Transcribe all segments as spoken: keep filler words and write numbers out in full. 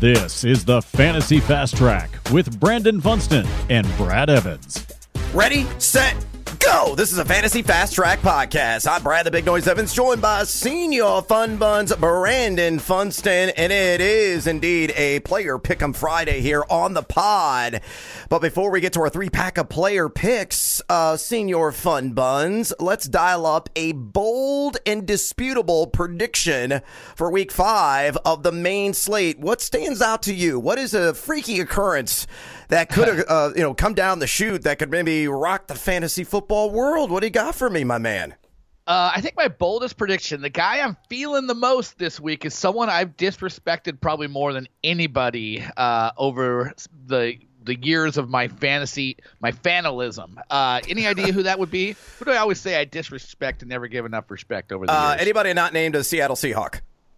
This is the Fantasy Fast Track with Brandon Funston and Brad Evans. Ready, set, go! This is a Fantasy Fast Track podcast. I'm Brad the Big Noise Evans, joined by Senior Fun Buns Brandon Funston, and it is indeed a Player Pick'em Friday here on the pod. But before we get to our three-pack of player picks, uh, Senior Fun Buns, let's dial up a bold and disputable prediction for Week Five of the main slate. What stands out to you? What is a freaky occurrence that could have, uh, you know, come down the chute that could maybe rock the fantasy football world? What do you got for me, my man? Uh, I think my boldest prediction, the guy I'm feeling the most this week, is someone I've disrespected probably more than anybody uh, over the the years of my fantasy, my fanalism. Uh, any idea who that would be? Who do I always say I disrespect and never give enough respect over the Uh, years? anybody not named a Seattle Seahawk?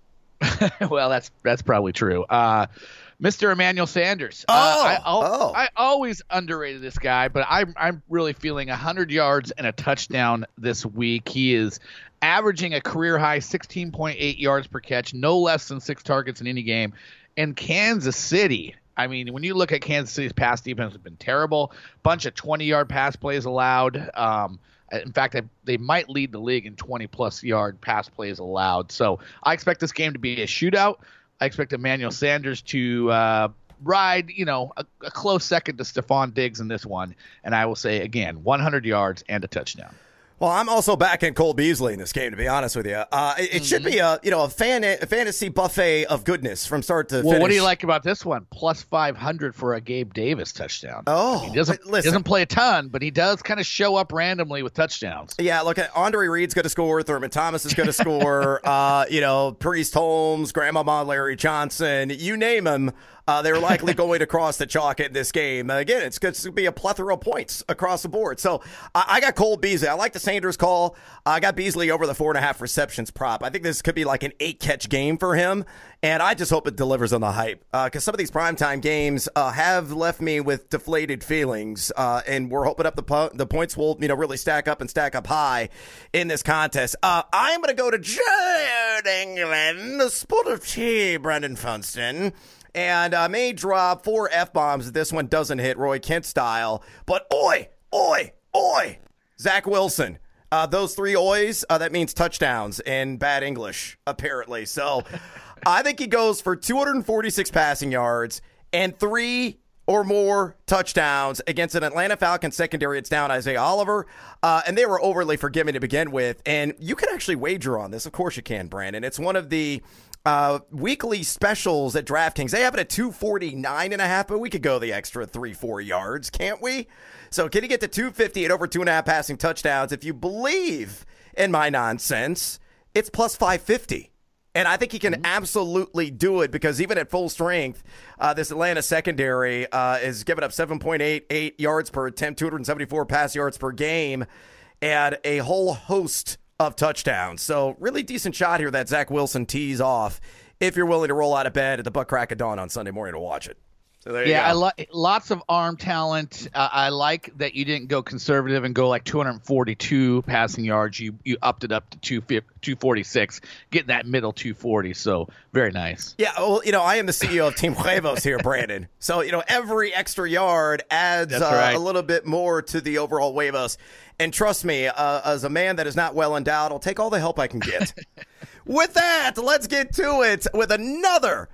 Well, that's that's probably true. Uh, Mister Emmanuel Sanders. Oh, uh, I, al- oh. I always underrated this guy, but I'm I'm really feeling one hundred yards and a touchdown this week. He is averaging a career high sixteen point eight yards per catch, no less than six targets in any game. And Kansas City, I mean, when you look at Kansas City's pass defense, has been terrible. Bunch of twenty-yard pass plays allowed. Um, in fact, they, they might lead the league in twenty-plus yard pass plays allowed. So I expect this game to be a shootout. I expect Emmanuel Sanders to uh, ride, you know, a, a close second to Stephon Diggs in this one. And I will say, again, one hundred yards and a touchdown. Well, I'm also backing Cole Beasley in this game, to be honest with you. Uh, it it mm-hmm. should be a you know a, fan, a fantasy buffet of goodness from start to well, finish. Well, what do you like about this one? Plus five hundred for a Gabe Davis touchdown. Oh, I mean, he doesn't, listen. he doesn't play a ton, but he does kind of show up randomly with touchdowns. Yeah, look, Andre Reed's going to score. Thurman Thomas is going to score. uh, you know, Priest Holmes, Grandmama Larry Johnson, you name them. Uh, they're likely going to cross the chalk in this game. Uh, again, it's going to be a plethora of points across the board. So uh, I got Cole Beasley. I like the Sanders call. Uh, I got Beasley over the four and a half receptions prop. I think this could be like an eight catch game for him. And I just hope it delivers on the hype because uh, some of these primetime games uh, have left me with deflated feelings. Uh, and we're hoping up the po- the points will you know really stack up and stack up high in this contest. Uh, I'm going to go to Jude England, the sport of tea, Brendan Funston. And I uh, may drop four F-bombs if this one doesn't hit Roy Kent style. But oi, oi, oi, Zach Wilson. Uh, those three ois, uh, that means touchdowns in bad English, apparently. So I think he goes for two hundred forty-six passing yards and three or more touchdowns against an Atlanta Falcons secondary. It's down Isaiah Oliver, uh, and they were overly forgiving to begin with. And you can actually wager on this. Of course you can, Brandon. It's one of the Uh, weekly specials at DraftKings. They have it at two forty-nine and a half, but we could go the extra three, four yards, can't we? So can he get to two fifty at over two and a half passing touchdowns? If you believe in my nonsense, it's plus five fifty. And I think he can mm-hmm. absolutely do it because even at full strength, uh, this Atlanta secondary uh, is giving up seven point eight eight yards per attempt, two hundred seventy-four pass yards per game, and a whole host of touchdowns. So really decent shot here that Zach Wilson tees off if you're willing to roll out of bed at the butt crack of dawn on Sunday morning to watch it. So there yeah, you go. I like lots of arm talent. Uh, I like that you didn't go conservative and go like two hundred forty-two passing yards. You you upped it up to two forty-six, getting that middle two forty. So very nice. Yeah, well, you know, I am the C E O of Team Huevos here, Brandon. So, you know, every extra yard adds uh, right. a little bit more to the overall Huevos. And trust me, uh, as a man that is not well endowed, I'll take all the help I can get. With that, let's get to it with another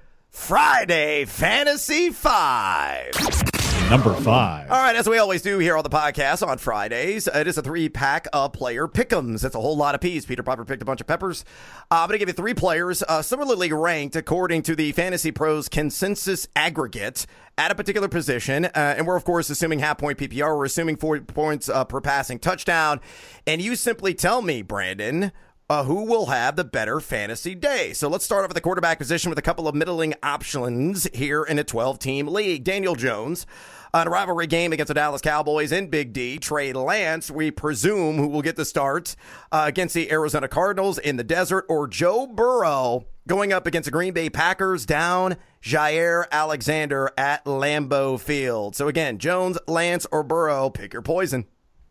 Friday Fantasy Five. Number five. All right, as we always do here on the podcast on Fridays, it is a three-pack of player pick'ems. It's a whole lot of peas. Peter Piper picked a bunch of peppers. Uh, I'm going to give you three players uh, similarly ranked according to the Fantasy Pros consensus aggregate at a particular position. Uh, and we're, of course, assuming half-point P P R. We're assuming four points uh, per passing touchdown. And you simply tell me, Brandon, Uh, who will have the better fantasy day. So let's start off at the quarterback position with a couple of middling options here in a twelve-team league. Daniel Jones, on a rivalry game against the Dallas Cowboys in Big D. Trey Lance, we presume, who will get the start uh, against the Arizona Cardinals in the desert. Or Joe Burrow going up against the Green Bay Packers down Jaire Alexander at Lambeau Field. So again, Jones, Lance, or Burrow, pick your poison.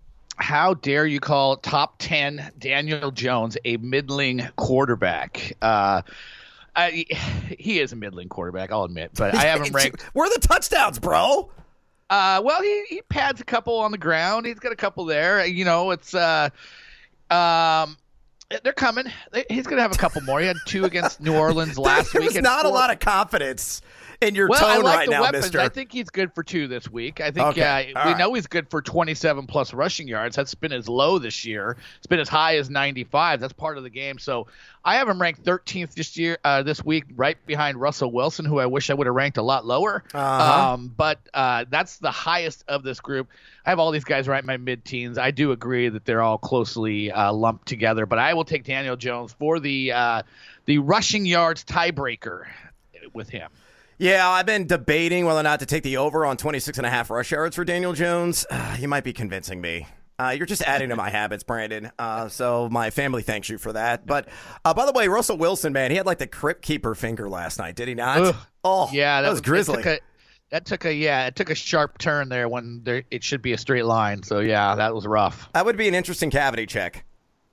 How dare you call top ten Daniel Jones a middling quarterback? Uh, Uh, he, he is a middling quarterback, I'll admit, but I have him ranked. Where are the touchdowns, bro? Uh, well, he, he pads a couple on the ground. He's got a couple there. You know, it's uh, um, they're coming. He's gonna have a couple more. He had two against New Orleans last there week. There's not four. a lot of confidence in your well, tone I like right the now, weapons. mister. I think he's good for two this week. I think Okay. uh, we right. know he's good for twenty-seven plus rushing yards. That's been his low this year. It's been as high as ninety-five. That's part of the game. So I have him ranked thirteenth this year, uh, this week, right behind Russell Wilson, who I wish I would have ranked a lot lower. Uh-huh. Um, but uh, that's the highest of this group. I have all these guys right in my mid-teens. I do agree that they're all closely uh, lumped together, but I will take Daniel Jones for the uh, the rushing yards tiebreaker with him. Yeah, I've been debating whether or not to take the over on twenty-six and a half rush yards for Daniel Jones. Uh, you might be convincing me. Uh, you're just adding to my habits, Brandon. Uh, so my family thanks you for that. But uh, by the way, Russell Wilson, man, he had like the crypt keeper finger last night, did he not? Ugh. Oh, yeah, that, that was grisly. Took a, that took a yeah, it took a sharp turn there when there, it should be a straight line. So yeah, that was rough. That would be an interesting cavity check.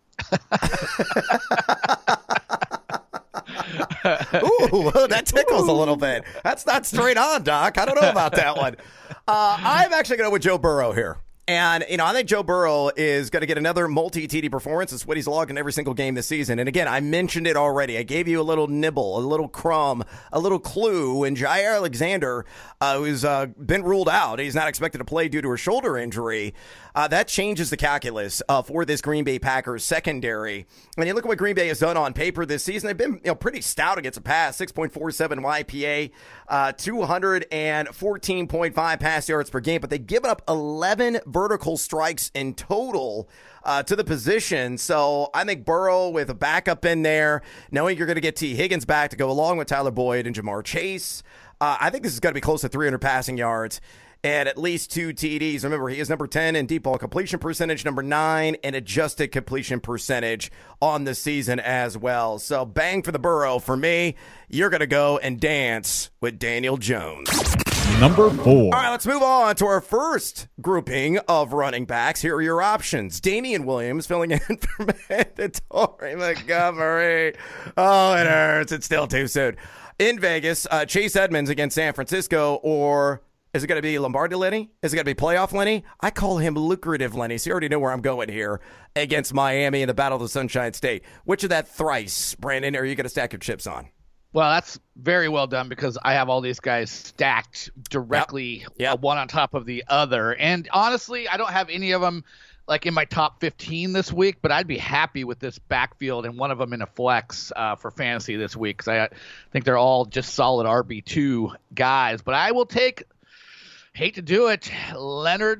Ooh, that tickles Ooh. a little bit. That's not straight on, Doc. I don't know about that one. Uh, I'm actually going to go with Joe Burrow here. And, you know, I think Joe Burrow is going to get another multi-T D performance. It's what he's logged in every single game this season. And again, I mentioned it already. I gave you a little nibble, a little crumb, a little clue. And Jair Alexander, uh, who's uh, been ruled out, he's not expected to play due to a shoulder injury. Uh, that changes the calculus uh, for this Green Bay Packers secondary. And you look at what Green Bay has done on paper this season. They've been you know pretty stout against the pass, six point four seven Y P A, uh, two hundred fourteen point five pass yards per game. But they've given up eleven vertical strikes in total uh, to the position. So I think Burrow with a backup in there, knowing you're going to get T. Higgins back to go along with Tyler Boyd and Jamar Chase, uh, I think this is going to be close to three hundred passing yards and at least two T Ds. Remember, he is number ten in deep ball completion percentage, number nine in adjusted completion percentage on the season as well. So bang for the Burrow for me. You're going to go and dance with Daniel Jones. Number four. All right, let's move on to our first grouping of running backs. Here are your options. Damian Williams filling in for Mandatory Montgomery. Oh, it hurts. It's still too soon. In Vegas, uh, Chase Edmonds against San Francisco, or is it going to be Lombardi Lenny? Is it going to be playoff Lenny? I call him lucrative Lenny, so you already know where I'm going here against Miami in the Battle of the Sunshine State. Which of that thrice, Brandon, are you going to stack your chips on? Well, that's very well done because I have all these guys stacked directly, yep. Yep. Uh, one on top of the other. And honestly, I don't have any of them like in my top fifteen this week, but I'd be happy with this backfield and one of them in a flex uh, for fantasy this week because I think they're all just solid R B two guys. But I will take, hate to do it, Leonard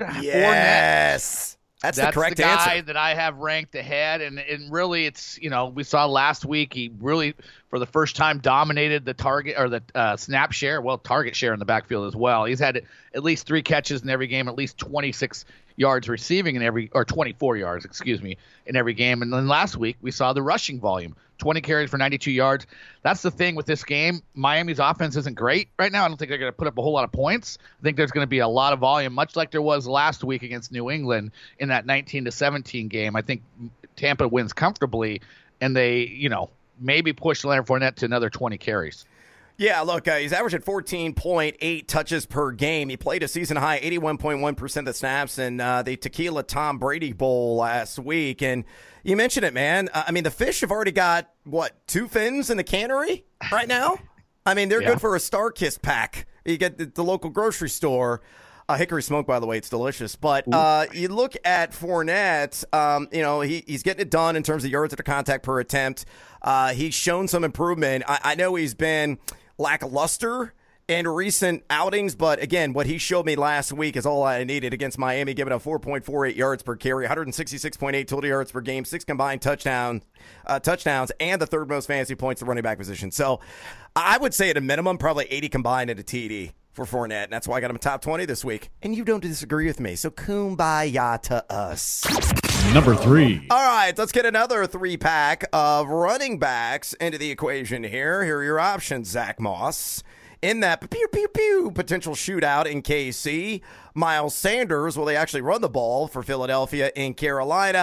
yes. Fournette. That's, That's the correct the guy answer. that I have ranked ahead, and, and really, it's you know we saw last week he really for the first time dominated the target or the uh, snap share, well target share in the backfield as well. He's had at least three catches in every game, at least twenty-six yards receiving in every or twenty-four yards, excuse me, in every game. And then last week we saw the rushing volume, twenty carries for ninety-two yards. That's the thing with this game. Miami's offense isn't great right now. I don't think they're going to put up a whole lot of points. I think there's going to be a lot of volume, much like there was last week against New England in that nineteen to seventeen game. I think Tampa wins comfortably, and they, you know, maybe push Leonard Fournette to another twenty carries. Yeah, look, uh, he's averaging fourteen point eight touches per game. He played a season-high eighty-one point one percent of the snaps in uh, the Tequila Tom Brady Bowl last week. And you mentioned it, man. Uh, I mean, the Fish have already got, what, two fins in the cannery right now? I mean, they're yeah. good for a Star-Kissed pack. You get the, the local grocery store. Uh, Hickory Smoke, by the way, it's delicious. But uh, you look at Fournette, um, you know, he, he's getting it done in terms of yards after contact per attempt. Uh, he's shown some improvement. I, I know he's been lackluster in recent outings, but again, what he showed me last week is all I needed against Miami, giving up four point four eight yards per carry, one sixty-six point eight total yards per game, six combined touchdown, uh, touchdowns, and the third most fantasy points at running back position. So I would say at a minimum, probably eighty combined at a T D for Fournette, and that's why I got him top twenty this week. And you don't disagree with me, so kumbaya to us. Number three. All right, let's get another three-pack of running backs into the equation here. Here are your options, Zach Moss. In that pew, pew, pew potential shootout in K C, Miles Sanders, will they actually run the ball for Philadelphia in Carolina?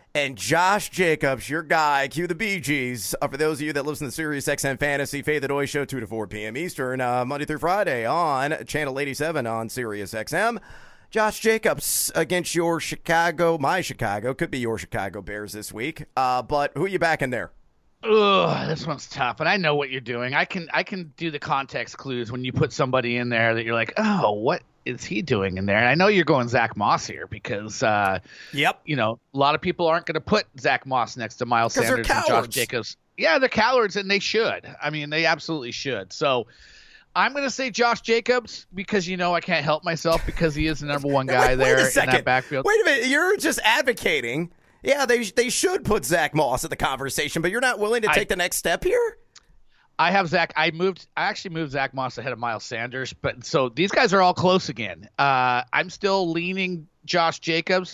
And Josh Jacobs, your guy, cue the Bee Gees. Uh, for those of you that listen to the Sirius X M Fantasy Fade the Noise Show, two to four p.m. Eastern, uh, Monday through Friday on Channel eighty-seven on Sirius X M. Josh Jacobs against your Chicago, my Chicago, could be your Chicago Bears this week. Uh, but who are you backing there? Ugh, this one's tough, and I know what you're doing. I can I can do the context clues when you put somebody in there that you're like, oh, what is he doing in there? And I know you're going Zach Moss here because, uh, yep, you know, a lot of people aren't going to put Zach Moss next to Miles Sanders and Josh Jacobs. Yeah, they're cowards, and they should. I mean, they absolutely should. So I'm going to say Josh Jacobs because, you know, I can't help myself because he is the number one guy wait, there wait a in that backfield. Wait a minute. You're just advocating. Yeah, they they should put Zach Moss at the conversation, but you're not willing to take I, the next step here? I have Zach. I moved. I actually moved Zach Moss ahead of Miles Sanders, but so these guys are all close again. Uh, I'm still leaning Josh Jacobs.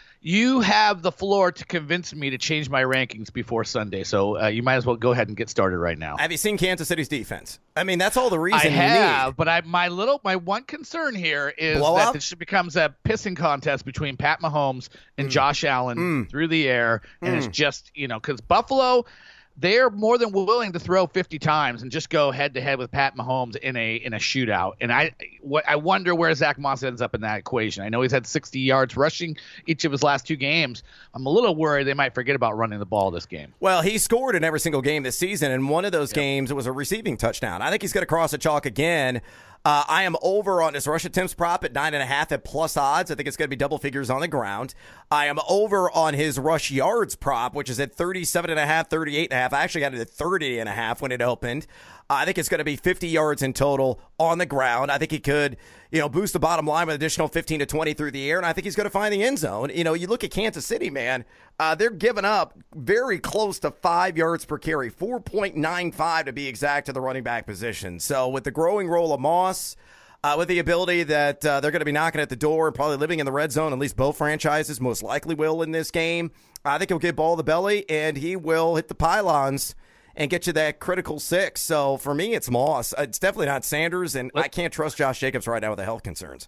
You have the floor to convince me to change my rankings before Sunday, so uh, you might as well go ahead and get started right now. Have you seen Kansas City's defense? I mean, that's all the reason I you have, need. but I my little my one concern here is Blow that up? this becomes a pissing contest between Pat Mahomes and Mm. Josh Allen Mm. through the air, and Mm. it's just, you know, because Buffalo, they're more than willing to throw fifty times and just go head to head with Pat Mahomes in a in a shootout. And I what I wonder where Zach Moss ends up in that equation. I know he's had sixty yards rushing each of his last two games. I'm a little worried they might forget about running the ball this game. Well, he scored in every single game this season, and one of those Yep. games it was a receiving touchdown. I think he's going to cross the chalk again. Uh, I am over on his rush attempts prop at nine and a half at plus odds. I think it's going to be double figures on the ground. I am over on his rush yards prop, which is at thirty-seven and a half, thirty-eight and a half. I actually got it at thirty and a half when it opened. Uh, I think it's going to be fifty yards in total on the ground. I think he could, you know, boost the bottom line with an additional fifteen to twenty through the air, and I think he's going to find the end zone. You know, you look at Kansas City, man, uh, they're giving up very close to five yards per carry, four point nine five to be exact to the running back position. So with the growing role of Moss, Uh, with the ability that uh, they're going to be knocking at the door and probably living in the red zone, at least both franchises most likely will in this game. I think he'll get ball to the belly, and he will hit the pylons and get you that critical six. So for me, it's Moss. It's definitely not Sanders, and I can't trust Josh Jacobs right now with the health concerns.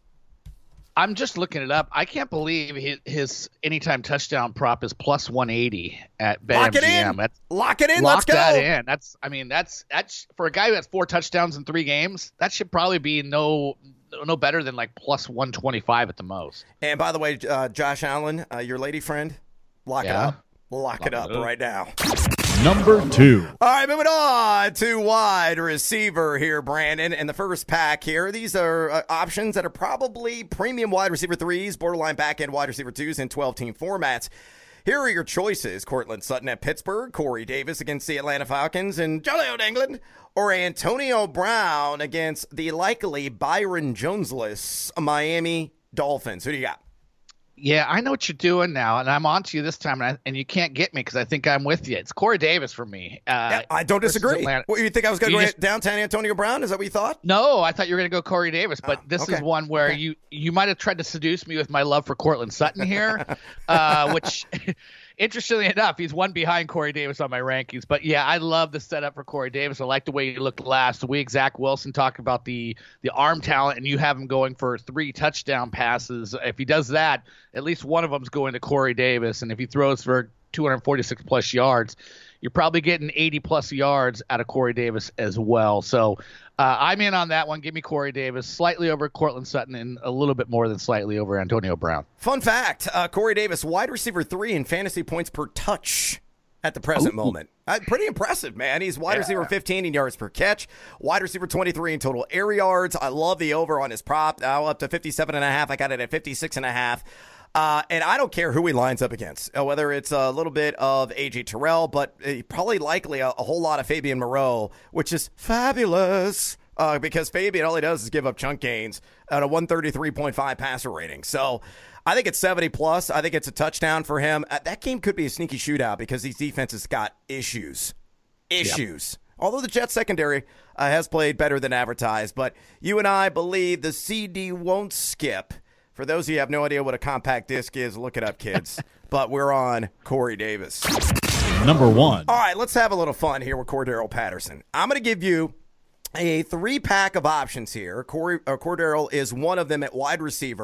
I'm just looking it up. I can't believe his, his anytime touchdown prop is plus one eighty at BetMGM. Lock it in. That's, Lock it in. lock Let's go. that in. That's. I mean, that's that's for a guy who has four touchdowns in three games. That should probably be no no better than like plus one twenty-five at the most. And by the way, uh, Josh Allen, uh, your lady friend, lock Yeah. it up. Lock, Lock it up it up. right now. Number two. All right, moving on to wide receiver here, Brandon. And the first pack here, these are uh, options that are probably premium wide receiver threes, borderline back-end wide receiver twos in twelve-team formats. Here are your choices. Cortland Sutton at Pittsburgh, Corey Davis against the Atlanta Falcons, and Jolly Old England, or Antonio Brown against the likely Byron Jonesless Miami Dolphins. Who do you got? Yeah, I know what you're doing now, and I'm on to you this time, and, I, and you can't get me because I think I'm with you. It's Corey Davis for me. Uh, Yeah, I don't versus disagree. Atlanta. What, you think I was going to You go just- downtown Antonio Brown? Is that what you thought? No, I thought you were going to go Corey Davis, but Oh, this okay. is one where Okay. you you might have tried to seduce me with my love for Cortland Sutton here, uh, which, interestingly enough, he's one behind Corey Davis on my rankings. But yeah, I love the setup for Corey Davis. I like the way he looked last week. Zach Wilson talked about the the arm talent, and you have him going for three touchdown passes. If he does that, at least one of them's going to Corey Davis, and if he throws for two hundred forty-six plus yards, you're probably getting eighty plus yards out of Corey Davis as well. So uh, I'm in on that one. Give me Corey Davis, slightly over Cortland Sutton, and a little bit more than slightly over Antonio Brown. Fun fact, uh, Corey Davis, wide receiver three in fantasy points per touch at the present Ooh. moment. Uh, pretty impressive, man. He's wide Yeah. receiver fifteen in yards per catch, wide receiver twenty-three in total air yards. I love the over on his prop. Now up to fifty-seven and a half. I got it at fifty-six and a half. Uh, and I don't care who he lines up against, uh, whether it's a little bit of A J Terrell, but uh, probably likely a, a whole lot of Fabian Moreau, which is fabulous. Uh, because Fabian, all he does is give up chunk gains at a one thirty-three point five passer rating. So I think it's seventy plus. I think it's a touchdown for him. Uh, that game could be a sneaky shootout because these defenses got issues. Issues. Yep. Although the Jets secondary uh, has played better than advertised. But you and I believe the C D won't skip. For those of you who have no idea what a compact disc is, look it up, kids. But we're on Corey Davis. Number one. All right, let's have a little fun here with Cordero Patterson. I'm going to give you a three-pack of options here. Corey, uh, Cordero is one of them at wide receiver,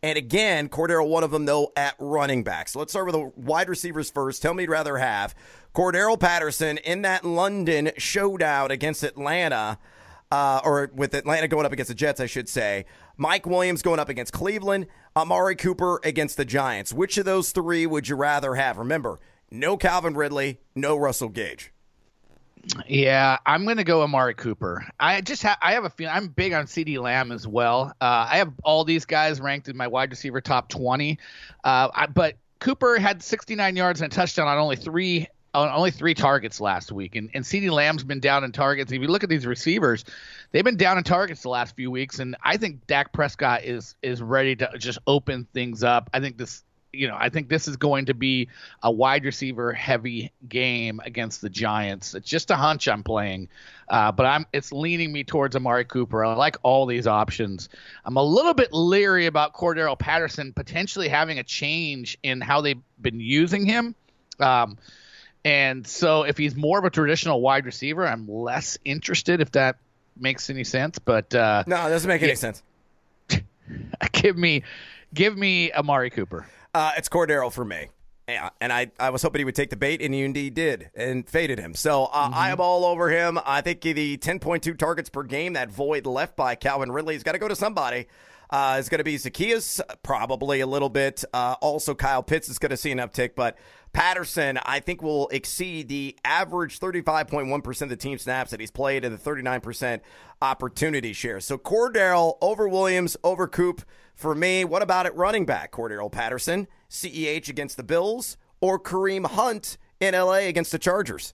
And again, Cordero, one of them, though, at running back. So let's start with the wide receivers first. Tell me you'd rather have Cordero Patterson in that London showdown against Atlanta, uh, or with Atlanta going up against the Jets, I should say. Mike Williams going up against Cleveland, Amari Cooper against the Giants. Which of those three would you rather have? Remember, no Calvin Ridley, no Russell Gage. Yeah, I'm going to go Amari Cooper. I just ha- I have a feeling I'm big on CeeDee Lamb as well. Uh, I have all these guys ranked in my wide receiver top twenty, uh, I, but Cooper had sixty-nine yards and a touchdown on only three on only three targets last week, and and CeeDee Lamb's been down in targets. If you look at these receivers, they've been down in targets the last few weeks, and I think Dak Prescott is is ready to just open things up. I think this. You know, I think this is going to be a wide receiver heavy game against the Giants. It's just a hunch I'm playing, uh, but I'm it's leaning me towards Amari Cooper. I like all these options. I'm a little bit leery about Cordero Patterson potentially having a change in how they've been using him. Um, and so if he's more of a traditional wide receiver, I'm less interested, if that makes any sense. But uh, no, it doesn't make any yeah. sense. give me, give me Amari Cooper. Uh, it's Cordero for me. Yeah, and I, I was hoping he would take the bait, and he indeed did, and faded him. So uh, mm-hmm. I am all over him. I think the ten point two targets per game, that void left by Calvin Ridley, has got to go to somebody. Uh, it's going to be Zacchaeus, probably a little bit. Uh, also, Kyle Pitts is going to see an uptick, but Patterson, I think, will exceed the average thirty-five point one percent of the team snaps that he's played and the thirty-nine percent opportunity share. So Cordero over Williams, over Coop for me. What about at running back? Cordero Patterson, C E H against the Bills, or Kareem Hunt in L A against the Chargers?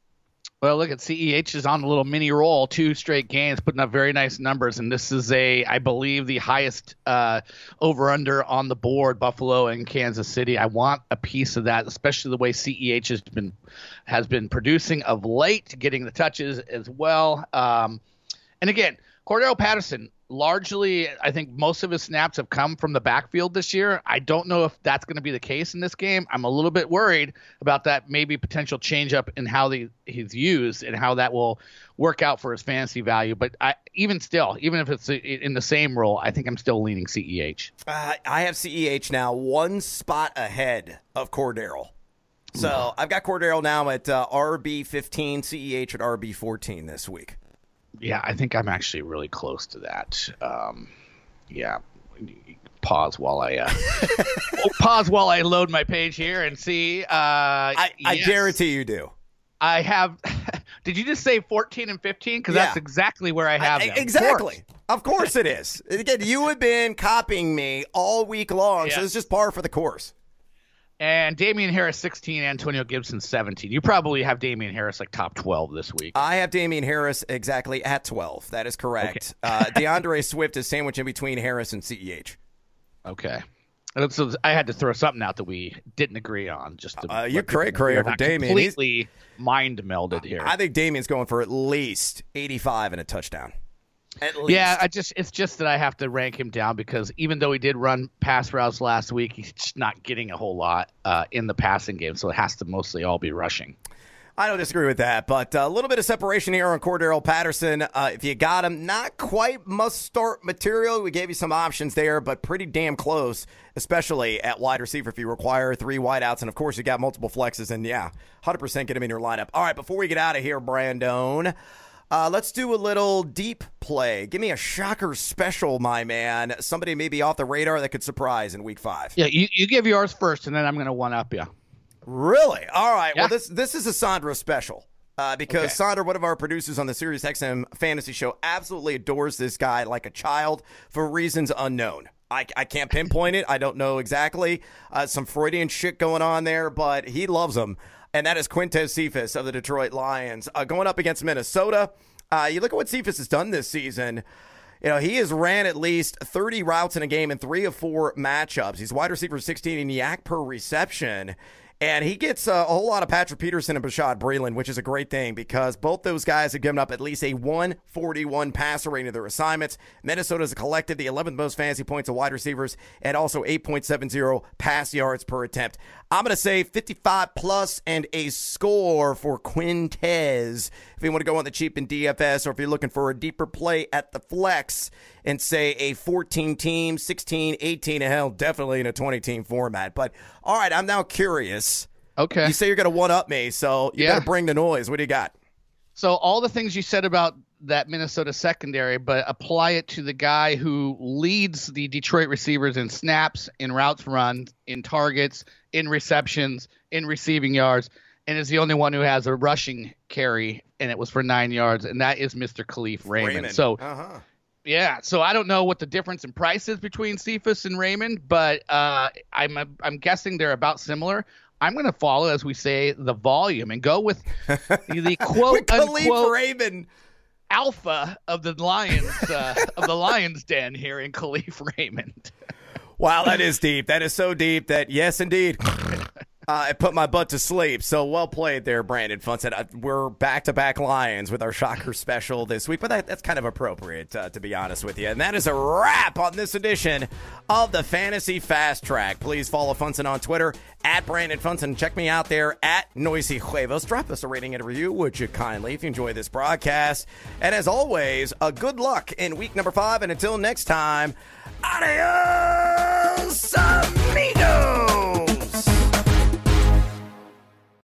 Well, look at C E H is on a little mini roll, two straight games, putting up very nice numbers. And this is a, I believe, the highest uh, over-under on the board, Buffalo and Kansas City. I want a piece of that, especially the way C E H has been has been producing of late, getting the touches as well. Um, and again, Cordero Patterson, largely, I think most of his snaps have come from the backfield this year. I don't know if that's going to be the case in this game. I'm a little bit worried about that maybe potential change up in how the, he's used and how that will work out for his fantasy value. But I, even still, even if it's in the same role, I think I'm still leaning C E H. Uh, I have C E H now one spot ahead of Cordero. So mm. I've got Cordero now at uh, R B fifteen, C E H at R B fourteen this week. Yeah, I think I'm actually really close to that. Um, yeah, pause while I uh, pause while I load my page here and see. Uh, I, yes. I guarantee you do. I have. Did you just say fourteen and fifteen? Because yeah. that's exactly where I have I, them. Exactly. Of course. Of course it is. Again, you have been copying me all week long, yeah. so it's just par for the course. And Damian Harris, sixteen, Antonio Gibson, seventeen. You probably have Damian Harris like top twelve this week. I have Damian Harris exactly at twelve. That is correct. Okay. uh, DeAndre Swift is sandwiched in between Harris and C E H. Okay. So I had to throw something out that we didn't agree on. Just to uh, you're cray cray over Damian. Completely He's, mind melded here. I think Damian's going for at least eighty-five and a touchdown. At least. Yeah, I just it's just that I have to rank him down because even though he did run pass routes last week, he's just not getting a whole lot uh, in the passing game, so it has to mostly all be rushing. I don't disagree with that, but a little bit of separation here on Cordero Patterson. Uh, if you got him, not quite must-start material. We gave you some options there, but pretty damn close, especially at wide receiver if you require three wideouts. And, of course, you got multiple flexes, and, yeah, one hundred percent get him in your lineup. All right, before we get out of here, Brandon, Uh, let's do a little deep play. Give me a shocker special, my man. Somebody maybe off the radar that could surprise in week five. Yeah, you, you give yours first, and then I'm going to one-up you. Really? All right. Yeah. Well, this this is a Sandra special uh, because okay. Sandra, one of our producers on the Sirius X M Fantasy Show, absolutely adores this guy like a child for reasons unknown. I, I can't pinpoint it. I don't know exactly. Uh, some Freudian shit going on there, but he loves him. And that is Quintez Cephus of the Detroit Lions uh, going up against Minnesota. Uh, you look at what Cephus has done this season. You know, he has ran at least thirty routes in a game in three of four matchups. He's wide receiver sixteen in yak per reception. And he gets uh, a whole lot of Patrick Peterson and Bashaud Breeland, which is a great thing because both those guys have given up at least a one forty-one passer rating of their assignments. Minnesota has collected the eleventh most fantasy points of wide receivers and also eight point seven oh pass yards per attempt. I'm going to say fifty-five plus and a score for Quintez. If you want to go on the cheap in D F S or if you're looking for a deeper play at the flex and say a fourteen team, sixteen, eighteen, and hell, definitely in a twenty team format. But all right, I'm now curious. Okay. You say you're going to one-up me, so you Yeah. got to bring the noise. What do you got? So all the things you said about that Minnesota secondary, but apply it to the guy who leads the Detroit receivers in snaps, in routes run, in targets, in receptions, in receiving yards, and is the only one who has a rushing carry, and it was for nine yards, and that is Mister Khalif Raymond. Raymond. So, uh-huh. yeah, so I don't know what the difference in price is between Cephas and Raymond, but uh, I'm I'm guessing they're about similar. I'm going to follow, as we say, the volume and go with the quote Khalif unquote Raymond. alpha of the Lions uh, of the Lions Den here in Khalif Raymond. Wow, that is deep. That is so deep that, yes, indeed, uh, it put my butt to sleep. So well played there, Brandon Funson. Uh, we're back-to-back Lions with our Shocker special this week, but that, that's kind of appropriate, uh, to be honest with you. And that is a wrap on this edition of the Fantasy Fast Track. Please follow Funson on Twitter, at Brandon Funson. Check me out there, at Noisy Huevos. Drop us a rating and a review, would you kindly, if you enjoy this broadcast. And as always, a good luck in week number five. And until next time, adios!